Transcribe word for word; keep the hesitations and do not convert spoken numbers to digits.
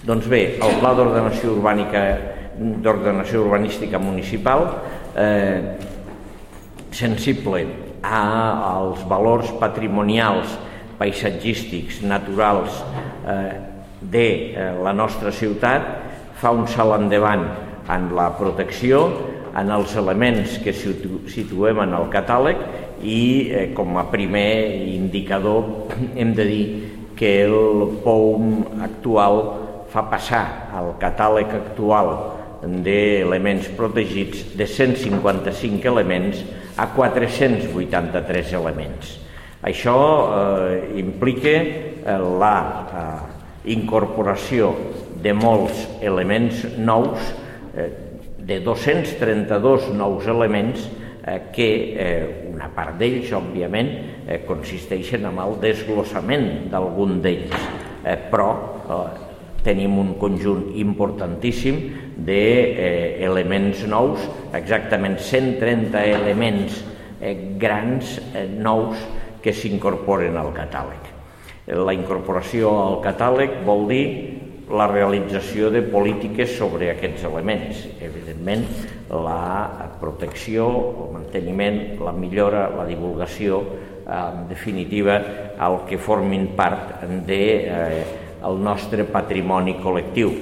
Doncs bé, el Pla d'Ordenació Urbànica d'Ordenació Urbanística Municipal, eh, sensible als valors patrimonials, paisatgístics, naturals eh, de eh, la nostra ciutat, fa un salt endavant en la protecció, en els elements que situem en el catàleg i eh, com a primer indicador hem de dir que el P O U M actual fa passar el catàleg actual d'elements protegits de cent cinquanta-cinc elements a quatre-cents vuitanta-tres elements. Això eh, implica eh, la eh, incorporació de molts elements nous, eh, de dos-cents trenta-dos nous elements eh, que eh, una part d'ells, òbviament, eh, consisteixen en el desglossament d'algun d'ells, eh, però eh, tenim un conjunt importantíssim d'elements nous, exactament cent trenta elements eh, grans, eh, nous, que s'incorporen al catàleg. La incorporació al catàleg vol dir la realització de polítiques sobre aquests elements. Evidentment, la protecció, el manteniment, la millora, la divulgació, en definitiva, el que formin part del nostre patrimoni col·lectiu.